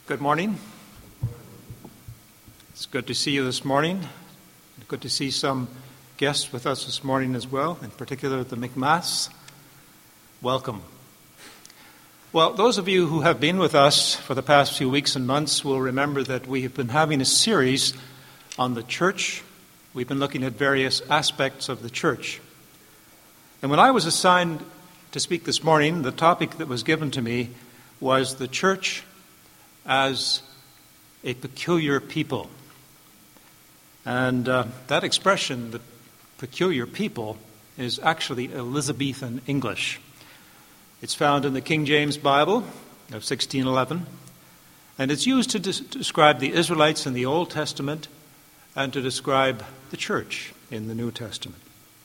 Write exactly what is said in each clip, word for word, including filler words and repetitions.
Good morning. It's good to see you this morning. Good to see some guests with us this morning as well, in particular the McMaths. Welcome. Well, those of you who have been with us for the past few weeks and months will remember that we have been having a series on the church. We've been looking at various aspects of the church. And when I was assigned to speak this morning, the topic that was given to me was the church as a peculiar people. And uh, that expression, the peculiar people, is actually Elizabethan English. It's found in the King James Bible of sixteen eleven, and it's used to, des- to describe the Israelites in the Old Testament and to describe the church in the New Testament.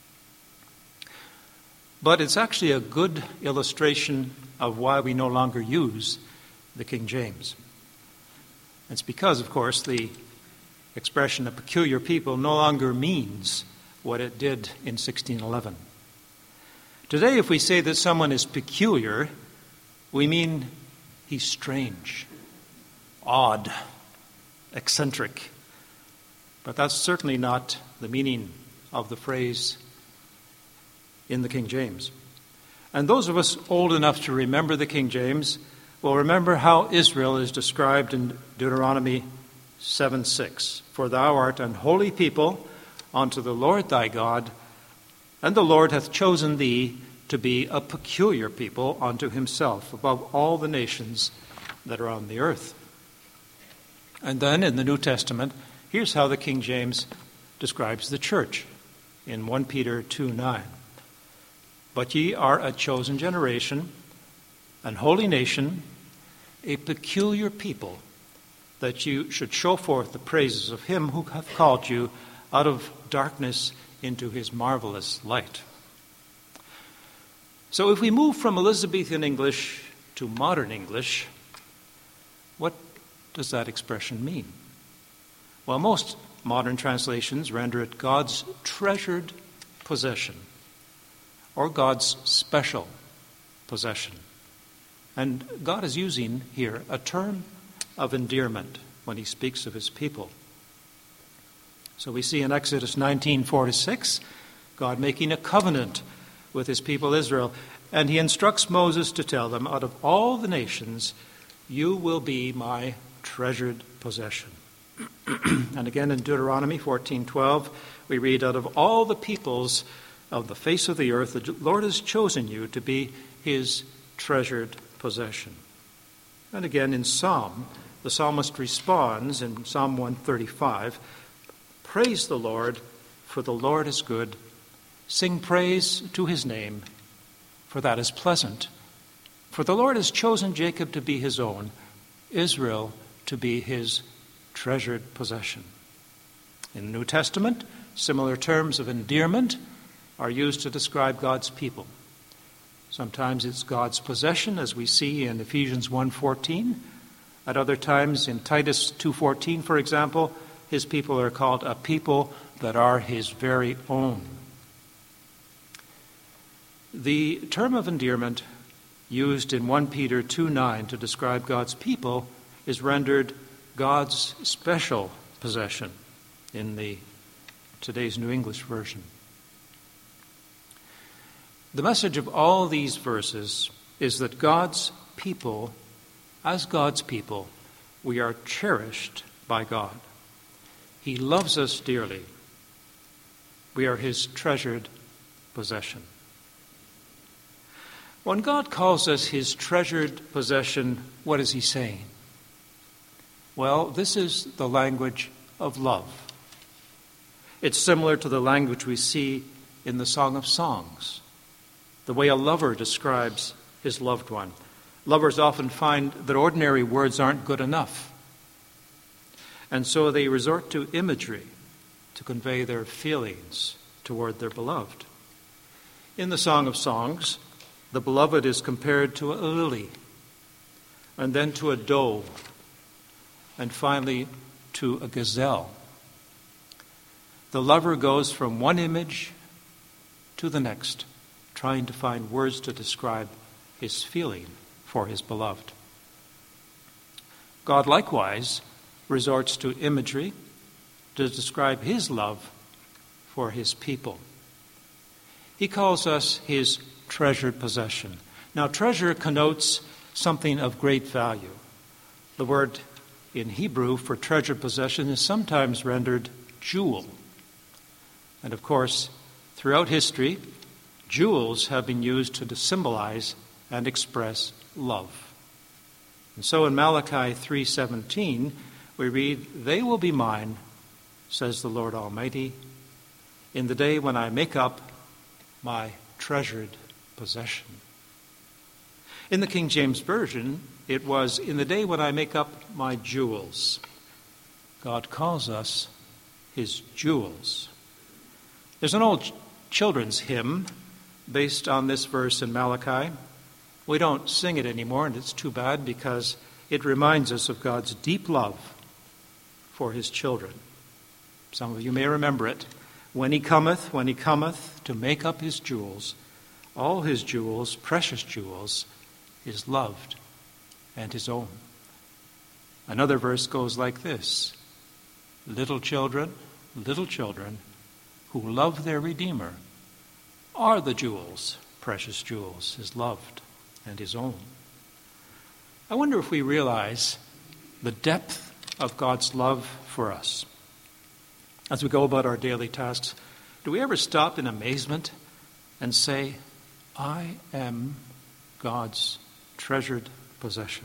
But it's actually a good illustration of why we no longer use the King James. It's because, of course, the expression a peculiar people no longer means what it did in sixteen eleven. Today, if we say that someone is peculiar, we mean he's strange, odd, eccentric. But that's certainly not the meaning of the phrase in the King James. And those of us old enough to remember the King James will remember how Israel is described in Deuteronomy seven six. For thou art an holy people unto the Lord thy God, and the Lord hath chosen thee to be a peculiar people unto himself above all the nations that are on the earth. And then in the New Testament, here's how the King James describes the church in First Peter two nine. But ye are a chosen generation, an holy nation, a peculiar people, that you should show forth the praises of him who hath called you out of darkness into his marvelous light. So if we move from Elizabethan English to modern English, what does that expression mean? Well, most modern translations render it God's treasured possession or God's special possession. And God is using here a term of endearment when he speaks of his people. So we see in Exodus nineteen four to six, God making a covenant with his people Israel, and he instructs Moses to tell them, out of all the nations, you will be my treasured possession. And again in Deuteronomy fourteen twelve, we read, out of all the peoples of the face of the earth, the Lord has chosen you to be his treasured possession. And again in Psalm, the psalmist responds in Psalm one thirty-five, praise the Lord, for the Lord is good. Sing praise to his name, for that is pleasant. For the Lord has chosen Jacob to be his own, Israel to be his treasured possession. In the New Testament, similar terms of endearment are used to describe God's people. Sometimes it's God's possession, as we see in Ephesians one fourteen. At other times, in Titus two fourteen, for example, his people are called a people that are his very own. The term of endearment used in First Peter two nine to describe God's people is rendered God's special possession in the today's New English Version. The message of all these verses is that God's people, as God's people, we are cherished by God. He loves us dearly. We are his treasured possession. When God calls us his treasured possession, what is he saying? Well, this is the language of love. It's similar to the language we see in the Song of Songs, the way a lover describes his loved one. Lovers often find that ordinary words aren't good enough, and so they resort to imagery to convey their feelings toward their beloved. In the Song of Songs, the beloved is compared to a lily, and then to a doe, and finally to a gazelle. The lover goes from one image to the next, trying to find words to describe his feeling for his beloved. God likewise resorts to imagery to describe his love for his people. He calls us his treasured possession. Now, treasure connotes something of great value. The word in Hebrew for treasured possession is sometimes rendered jewel. And of course, throughout history, jewels have been used to symbolize and express love. And so in Malachi three seventeen, we read, "They will be mine, says the Lord Almighty, in the day when I make up my treasured possession." In the King James Version, it was, "In the day when I make up my jewels." God calls us his jewels. There's an old children's hymn based on this verse in Malachi. We don't sing it anymore, and it's too bad because it reminds us of God's deep love for his children. Some of you may remember it. When he cometh, when he cometh to make up his jewels, all his jewels, precious jewels, is loved and his own. Another verse goes like this: "Little children, little children, who love their Redeemer, are the jewels, precious jewels, his loved and his own." I wonder if we realize the depth of God's love for us. As we go about our daily tasks, do we ever stop in amazement and say, "I am God's treasured possession.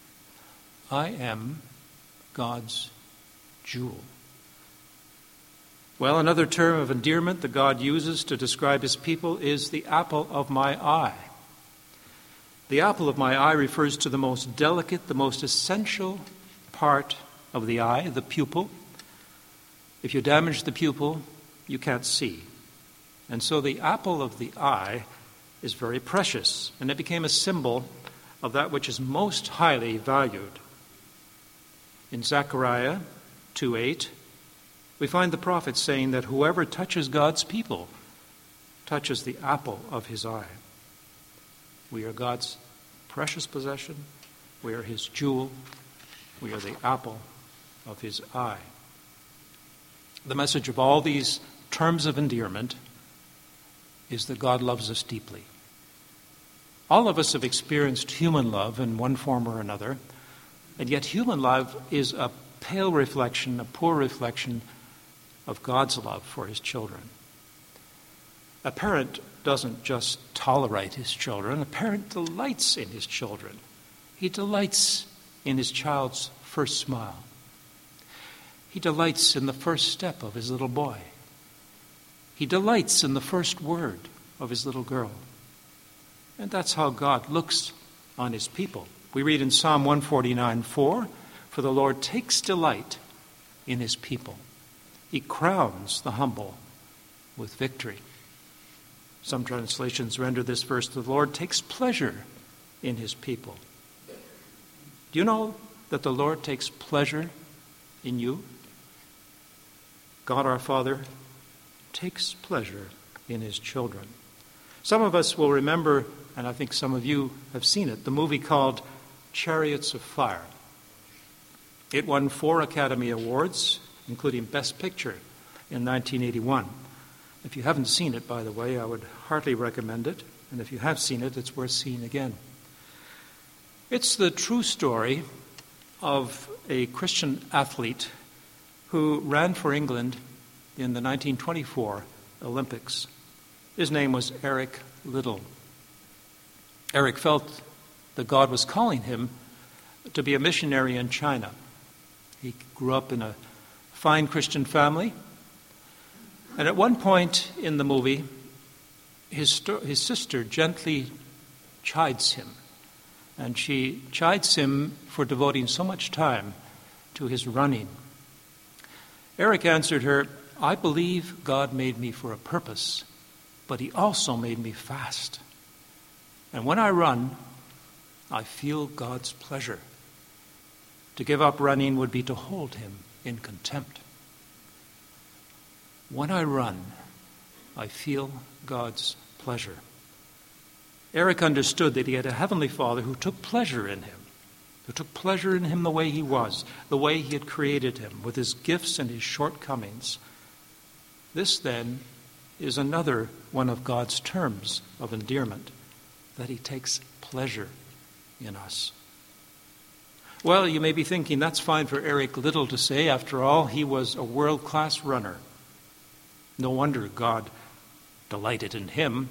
I am God's jewel"? Well, another term of endearment that God uses to describe his people is the apple of my eye. The apple of my eye refers to the most delicate, the most essential part of the eye, the pupil. If you damage the pupil, you can't see. And so the apple of the eye is very precious, and it became a symbol of that which is most highly valued. In Zechariah two eight, we find the prophet saying that whoever touches God's people touches the apple of his eye. We are God's precious possession. We are his jewel. We are the apple of his eye. The message of all these terms of endearment is that God loves us deeply. All of us have experienced human love in one form or another, and yet human love is a pale reflection, a poor reflection of God's love for his children. A parent doesn't just tolerate his children. A parent delights in his children. He delights in his child's first smile. He delights in the first step of his little boy. He delights in the first word of his little girl. And that's how God looks on his people. We read in Psalm one forty-nine four, "For the Lord takes delight in his people. He crowns the humble with victory." Some translations render this verse, "The Lord takes pleasure in his people." Do you know that the Lord takes pleasure in you? God our Father takes pleasure in his children. Some of us will remember, and I think some of you have seen it, the movie called Chariots of Fire. It won four Academy Awards, including Best Picture in nineteen eighty-one. If you haven't seen it, by the way, I would heartily recommend it. And if you have seen it, it's worth seeing again. It's the true story of a Christian athlete who ran for England in the nineteen twenty-four Olympics. His name was Eric Liddell. Eric felt that God was calling him to be a missionary in China. He grew up in a fine Christian family. And at one point in the movie, his, sto- his sister gently chides him. And she chides him for devoting so much time to his running. Eric answered her, "I believe God made me for a purpose, but he also made me fast. And when I run, I feel God's pleasure. To give up running would be to hold him in contempt. When I run, I feel God's pleasure." Eric understood that he had a heavenly Father who took pleasure in him. who took pleasure in him the way he was, the way he had created him, with his gifts and his shortcomings. This, then, is another one of God's terms of endearment, that he takes pleasure in us. Well, you may be thinking, that's fine for Eric Liddell to say. After all, he was a world-class runner. No wonder God delighted in him.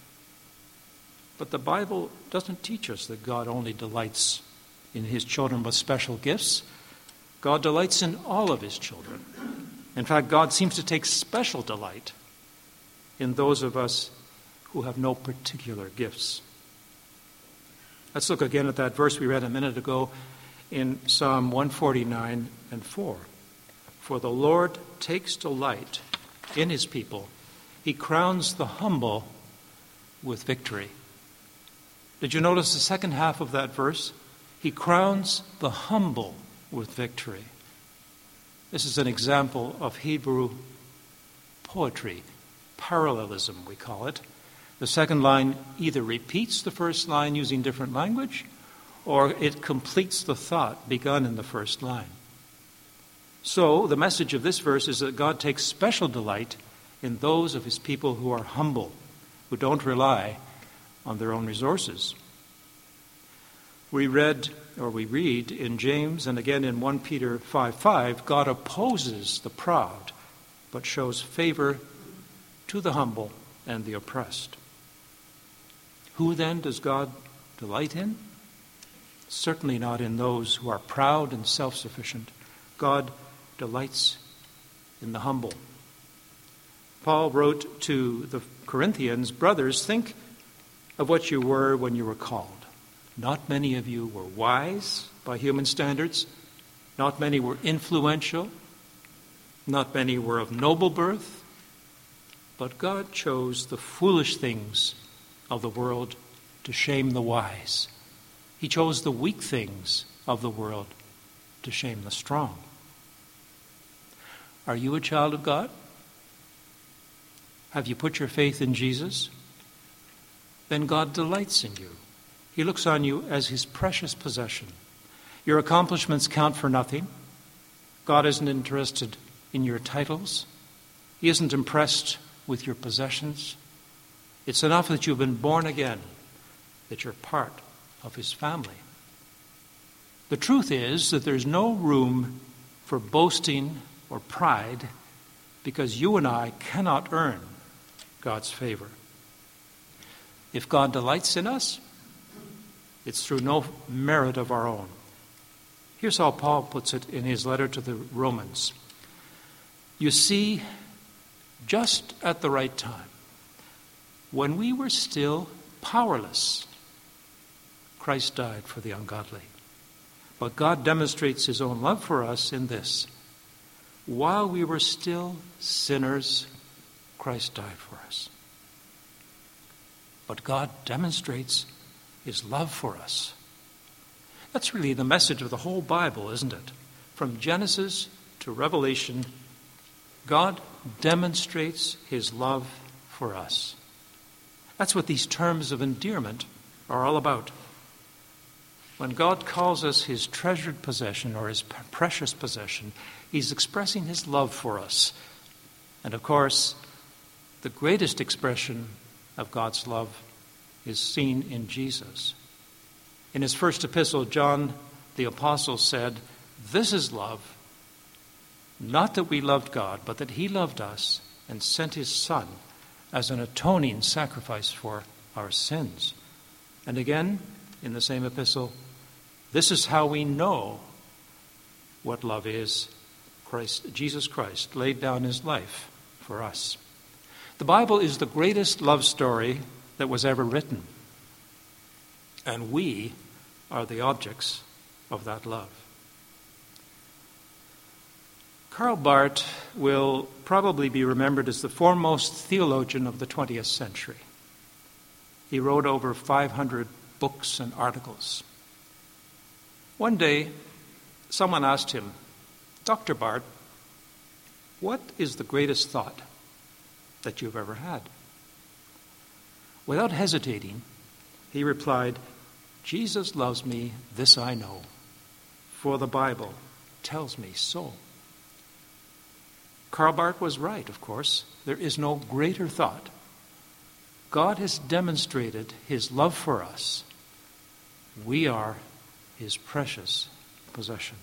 But the Bible doesn't teach us that God only delights in his children with special gifts. God delights in all of his children. In fact, God seems to take special delight in those of us who have no particular gifts. Let's look again at that verse we read a minute ago in Psalm one forty-nine and four. For the Lord takes delight in his people. He crowns the humble with victory. Did you notice the second half of that verse? He crowns the humble with victory. This is an example of Hebrew poetry, parallelism we call it. The second line either repeats the first line using different language, or it completes the thought begun in the first line. So the message of this verse is that God takes special delight in those of his people who are humble, who don't rely on their own resources. We read, or we read in James and again in First Peter five five, God opposes the proud, but shows favor to the humble and the oppressed. Who then does God delight in? Certainly not in those who are proud and self-sufficient. God delights in the humble. Paul wrote to the Corinthians, brothers, think of what you were when you were called. Not many of you were wise by human standards. Not many were influential. Not many were of noble birth. But God chose the foolish things of the world to shame the wise. He chose the weak things of the world to shame the strong. Are you a child of God? Have you put your faith in Jesus? Then God delights in you. He looks on you as his precious possession. Your accomplishments count for nothing. God isn't interested in your titles. He isn't impressed with your possessions. It's enough that you've been born again, that you're part of his family. The truth is that there's no room for boasting or pride because you and I cannot earn God's favor. If God delights in us, it's through no merit of our own. Here's how Paul puts it in his letter to the Romans. You see, just at the right time, when we were still powerless, Christ died for the ungodly. But God demonstrates his own love for us in this. While we were still sinners, Christ died for us. But God demonstrates his love for us. That's really the message of the whole Bible, isn't it? From Genesis to Revelation, God demonstrates his love for us. That's what these terms of endearment are all about. When God calls us his treasured possession or his precious possession, he's expressing his love for us. And of course, the greatest expression of God's love is seen in Jesus. In his first epistle, John the Apostle said, "This is love, not that we loved God, but that he loved us and sent his Son as an atoning sacrifice for our sins." And again, in the same epistle, "This is how we know what love is. Christ, Jesus Christ laid down his life for us." The Bible is the greatest love story that was ever written. And we are the objects of that love. Karl Barth will probably be remembered as the foremost theologian of the twentieth century. He wrote over five hundred books and articles. One day, someone asked him, "Doctor Barth, what is the greatest thought that you've ever had?" Without hesitating, he replied, "Jesus loves me, this I know, for the Bible tells me so. Karl Barth was right, of course. There is no greater thought. God has demonstrated his love for us. We are his precious possession.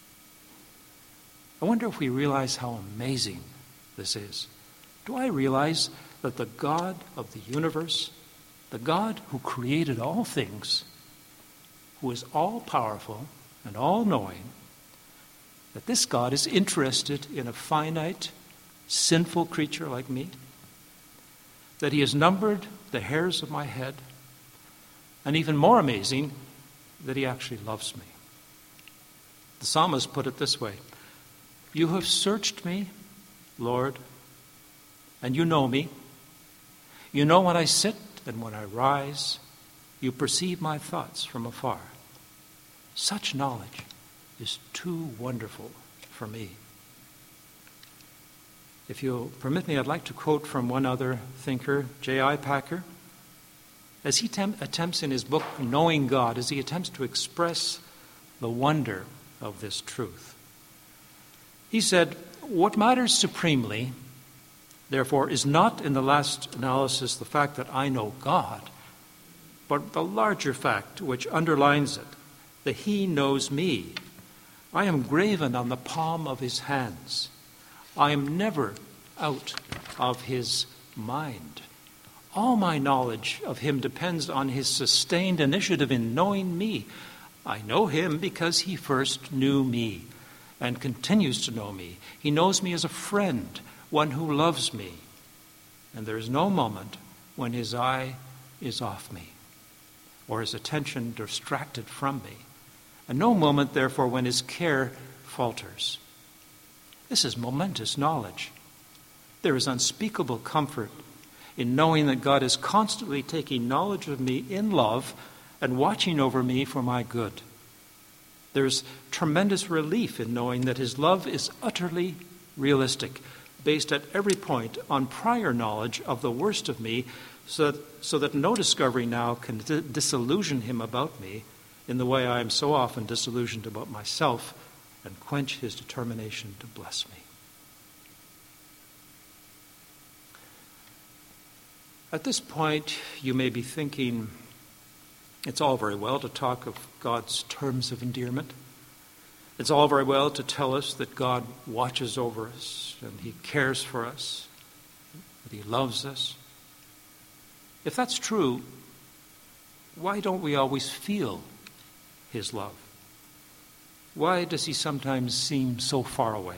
I wonder if we realize how amazing this is. Do I realize that the God of the universe, the God who created all things, who is all-powerful and all-knowing, that this God is interested in a finite, sinful creature like me? That he has numbered the hairs of my head? And even more amazing, that he actually loves me. The psalmist put it this way: "You have searched me, Lord, and you know me. You know when I sit and when I rise. You perceive my thoughts from afar." Such knowledge is too wonderful for me. If you'll permit me, I'd like to quote from one other thinker, J I Packer. As he tem- attempts in his book, Knowing God, as he attempts to express the wonder of this truth. He said, "What matters supremely, therefore, is not in the last analysis the fact that I know God, but the larger fact which underlines it, that he knows me. I am graven on the palm of his hands. I am never out of his mind. All my knowledge of him depends on his sustained initiative in knowing me. I know him because he first knew me and continues to know me. He knows me as a friend, one who loves me. And there is no moment when his eye is off me or his attention distracted from me. And no moment, therefore, when his care falters." This is momentous knowledge. There is unspeakable comfort in knowing that God is constantly taking knowledge of me in love and watching over me for my good. There's tremendous relief in knowing that his love is utterly realistic, based at every point on prior knowledge of the worst of me, so that, so that no discovery now can d- disillusion him about me in the way I am so often disillusioned about myself, and quench his determination to bless me. At this point, you may be thinking, it's all very well to talk of God's terms of endearment. It's all very well to tell us that God watches over us and he cares for us, that he loves us. If that's true, why don't we always feel his love? Why does he sometimes seem so far away?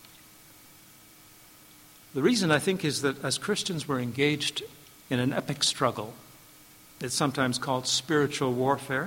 The reason, I think, is that as Christians we're engaged in an epic struggle. It's sometimes called spiritual warfare.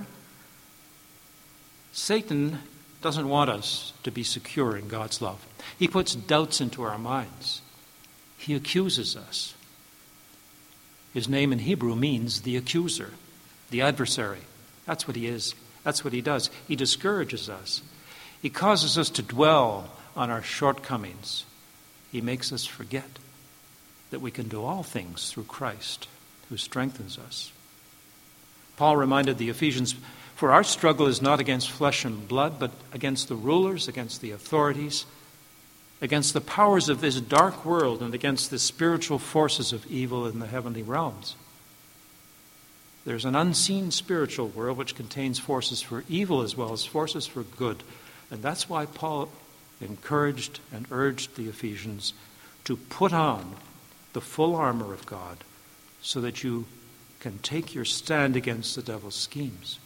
Satan doesn't want us to be secure in God's love. He puts doubts into our minds. He accuses us. His name in Hebrew means the accuser, the adversary. That's what he is. That's what he does. He discourages us. He causes us to dwell on our shortcomings. He makes us forget that we can do all things through Christ, who strengthens us. Paul reminded the Ephesians, "For our struggle is not against flesh and blood, but against the rulers, against the authorities, against the powers of this dark world, and against the spiritual forces of evil in the heavenly realms." There's an unseen spiritual world which contains forces for evil as well as forces for good. And that's why Paul encouraged and urged the Ephesians to put on the full armor of God so that you can take your stand against the devil's schemes.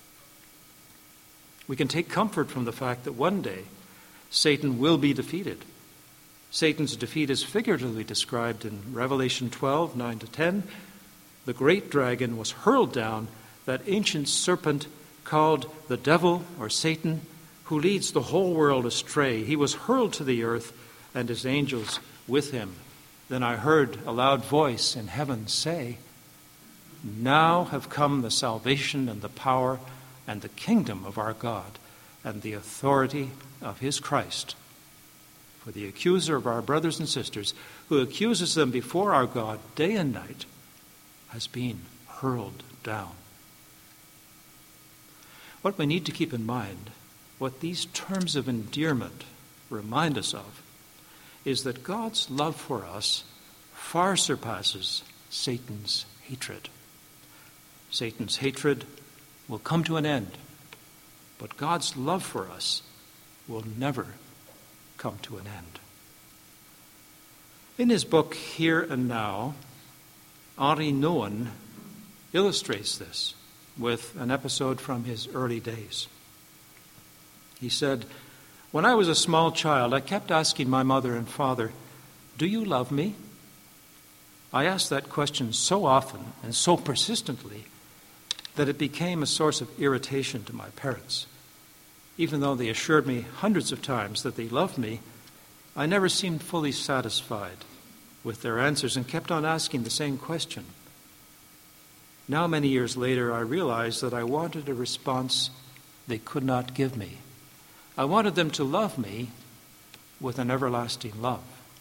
We can take comfort from the fact that one day Satan will be defeated. Satan's defeat is figuratively described in Revelation twelve, nine to ten. The great dragon was hurled down, that ancient serpent called the devil or Satan, who leads the whole world astray. He was hurled to the earth, and his angels with him. Then I heard a loud voice in heaven say, "Now have come the salvation and the power and the kingdom of our God and the authority of his Christ. For the accuser of our brothers and sisters, who accuses them before our God day and night, has been hurled down." What we need to keep in mind what these terms of endearment remind us of is that God's love for us far surpasses Satan's hatred. Satan's hatred will come to an end, but God's love for us will never come to an end. In his book, Here and Now, Henri Nouwen illustrates this with an episode from his early days. He said, "When I was a small child, I kept asking my mother and father, 'Do you love me?' I asked that question so often and so persistently that it became a source of irritation to my parents. Even though they assured me hundreds of times that they loved me, I never seemed fully satisfied with their answers and kept on asking the same question. Now, many years later, I realized that I wanted a response they could not give me. I wanted them to love me with an everlasting love.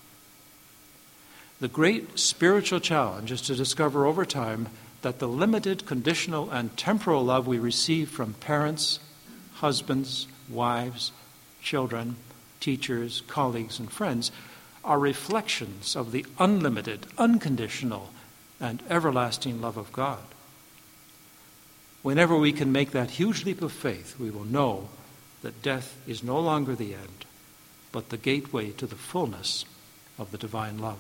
The great spiritual challenge is to discover over time that the limited, conditional, and temporal love we receive from parents, husbands, wives, children, teachers, colleagues, and friends are reflections of the unlimited, unconditional, and everlasting love of God. Whenever we can make that huge leap of faith, we will know that death is no longer the end, but the gateway to the fullness of the divine love.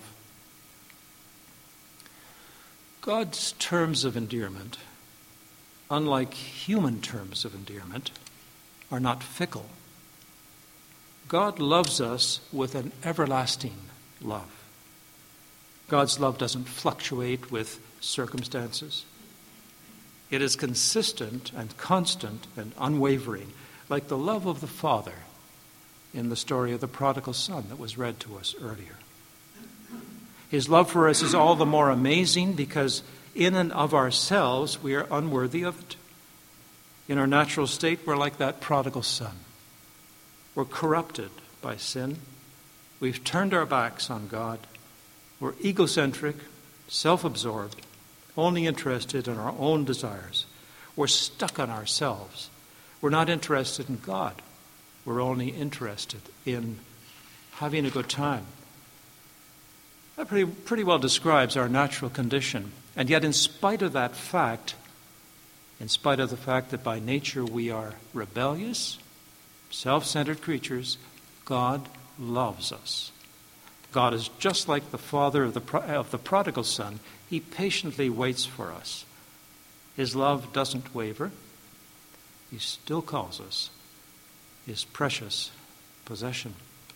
God's terms of endearment, unlike human terms of endearment, are not fickle. God loves us with an everlasting love. God's love doesn't fluctuate with circumstances. It is consistent and constant and unwavering, like the love of the Father in the story of the prodigal son that was read to us earlier. His love for us is all the more amazing because in and of ourselves we are unworthy of it. In our natural state, we're like that prodigal son. We're corrupted by sin. We've turned our backs on God. We're egocentric, self-absorbed, only interested in our own desires. We're stuck on ourselves. We're not interested in God. We're only interested in having a good time. That pretty, pretty well describes our natural condition. And yet, in spite of that fact, in spite of the fact that by nature we are rebellious, self-centered creatures, God loves us. God is just like the father of the, pro- of the prodigal son. He patiently waits for us. His love doesn't waver. He still calls us his precious possession.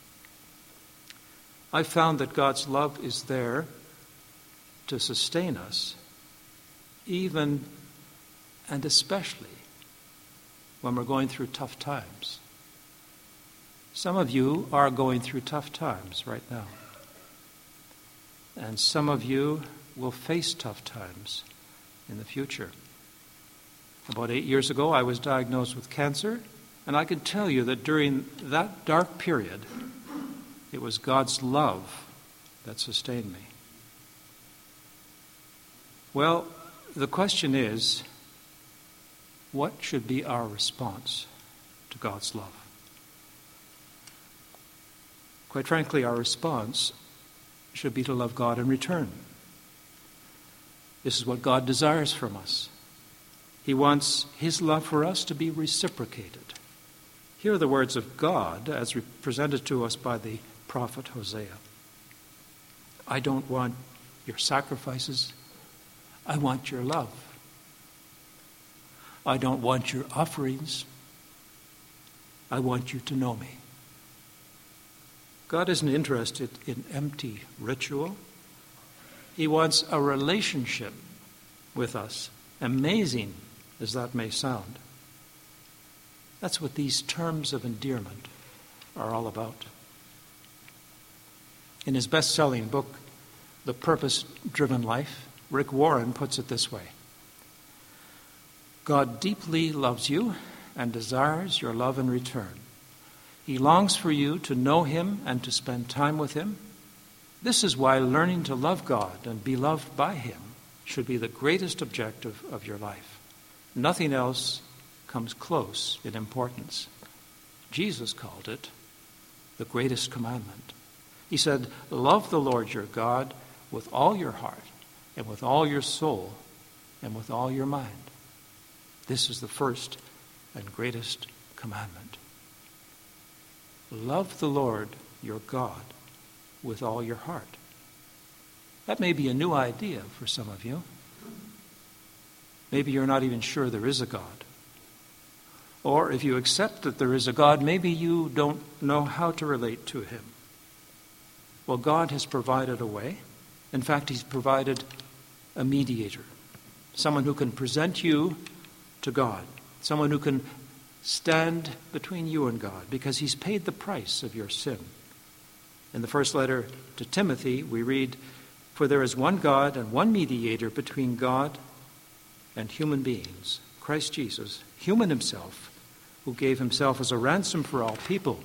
I found that God's love is there to sustain us, even and especially when we're going through tough times. Some of you are going through tough times right now. And some of you will face tough times in the future. About eight years ago, I was diagnosed with cancer, and I can tell you that during that dark period, it was God's love that sustained me. Well, the question is, what should be our response to God's love? Quite frankly, our response should be to love God in return. This is what God desires from us. He wants his love for us to be reciprocated. Here are the words of God as presented to us by the prophet Hosea. I don't want your sacrifices. I want your love. I don't want your offerings. I want you to know me. God isn't interested in empty ritual. He wants a relationship with us, amazing as that may sound. That's what these terms of endearment are all about. In his best-selling book, The Purpose-Driven Life, Rick Warren puts it this way. God deeply loves you and desires your love in return. He longs for you to know him and to spend time with him. This is why learning to love God and be loved by him should be the greatest objective of your life. Nothing else comes close in importance. Jesus called it the greatest commandment. He said, love the Lord your God with all your heart and with all your soul and with all your mind. This is the first and greatest commandment. Love the Lord your God with all your heart. That may be a new idea for some of you. Maybe you're not even sure there is a God. Or if you accept that there is a God, maybe you don't know how to relate to him. Well, God has provided a way. In fact, he's provided a mediator, someone who can present you to God, someone who can stand between you and God, because he's paid the price of your sin. In the first letter to Timothy, we read, for there is one God and one mediator between God and human beings, Christ Jesus, human himself, who gave himself as a ransom for all people.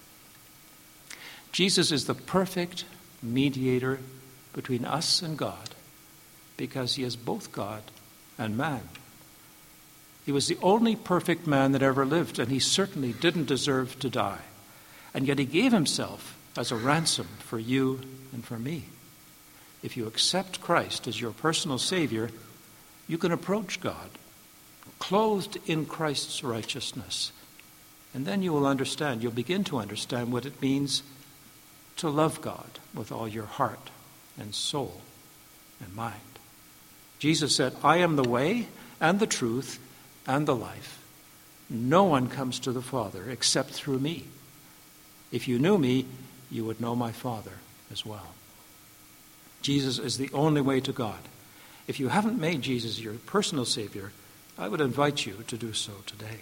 Jesus is the perfect mediator between us and God because he is both God and man. He was the only perfect man that ever lived, and he certainly didn't deserve to die. And yet he gave himself as a ransom for you and for me. If you accept Christ as your personal Savior, you can approach God, clothed in Christ's righteousness. And then you will understand, you'll begin to understand what it means to love God with all your heart and soul and mind. Jesus said, I am the way and the truth and the life. No one comes to the Father except through me. If you knew me, you would know my Father as well. Jesus is the only way to God. If you haven't made Jesus your personal Savior, I would invite you to do so today.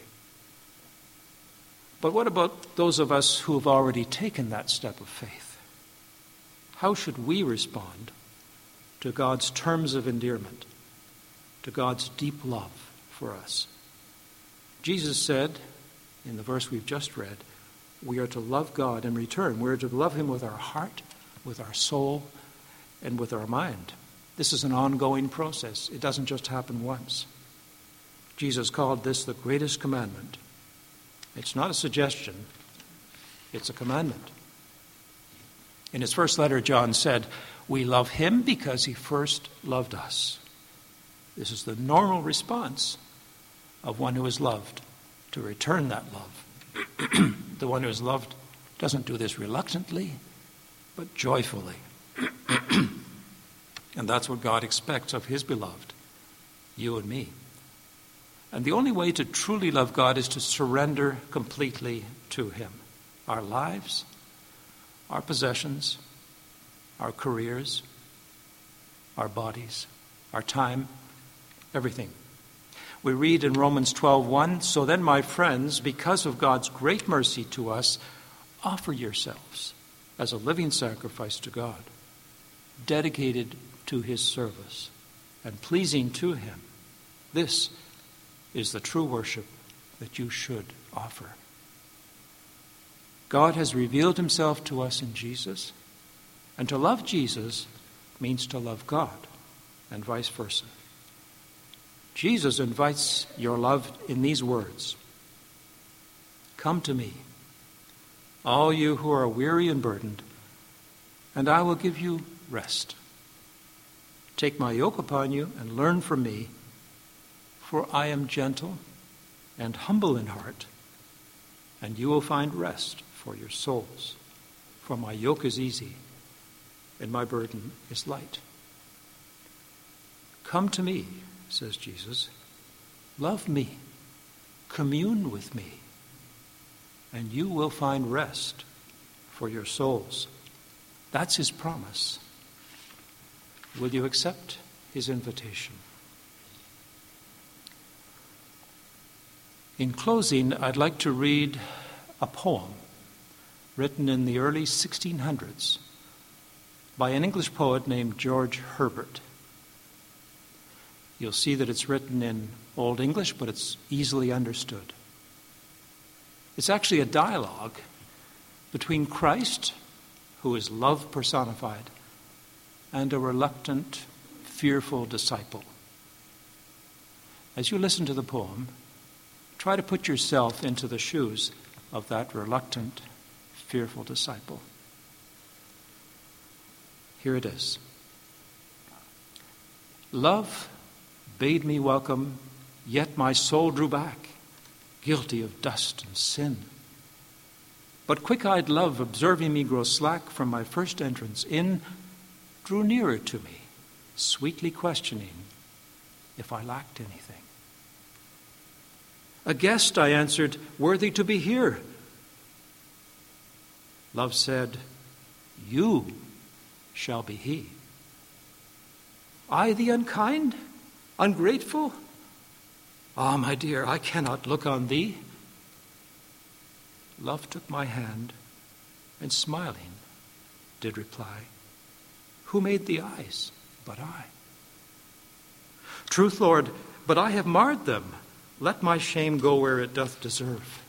But what about those of us who have already taken that step of faith? How should we respond to God's terms of endearment, to God's deep love for us? Jesus said, in the verse we've just read, we are to love God in return. We are to love him with our heart, with our soul, and with our mind. This is an ongoing process. It doesn't just happen once. Jesus called this the greatest commandment. It's not a suggestion, it's a commandment. In his first letter, John said, we love him because he first loved us. This is the normal response of one who is loved, to return that love. The one who is loved doesn't do this reluctantly, but joyfully. And that's what God expects of his beloved, you and me. And the only way to truly love God is to surrender completely to him. Our lives, our possessions, our careers, our bodies, our time, everything. We read in Romans twelve one, so then, my friends, because of God's great mercy to us, offer yourselves as a living sacrifice to God, dedicated to his service and pleasing to him. This is the true worship that you should offer. God has revealed himself to us in Jesus, and to love Jesus means to love God, and vice versa. Jesus invites your love in these words, come to me, all you who are weary and burdened, and I will give you rest. Take my yoke upon you and learn from me, for I am gentle and humble in heart, and you will find rest for your souls. For my yoke is easy and my burden is light. Come to me, says Jesus. Love me. Commune with me. And you will find rest for your souls. That's his promise. Will you accept his invitation? In closing, I'd like to read a poem written in the early sixteen hundreds by an English poet named George Herbert. You'll see that it's written in Old English, but it's easily understood. It's actually a dialogue between Christ, who is love personified, and a reluctant, fearful disciple. As you listen to the poem, try to put yourself into the shoes of that reluctant, fearful disciple. Here it is. Love bade me welcome, yet my soul drew back, guilty of dust and sin. But quick-eyed love, observing me grow slack from my first entrance in, drew nearer to me, sweetly questioning if I lacked anything. A guest, I answered, worthy to be here. Love said, you shall be he. I the unkind, ungrateful? Ah, my dear, I cannot look on thee. Love took my hand, and smiling did reply, who made the eyes but I? Truth, Lord, but I have marred them. Let my shame go where it doth deserve.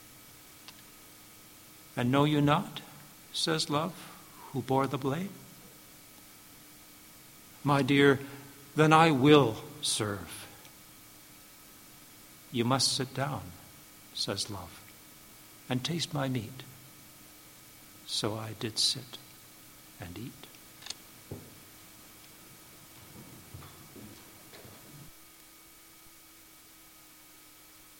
And know you not, says Love, who bore the blame? My dear, then I will serve. You must sit down, says Love, and taste my meat. So I did sit and eat.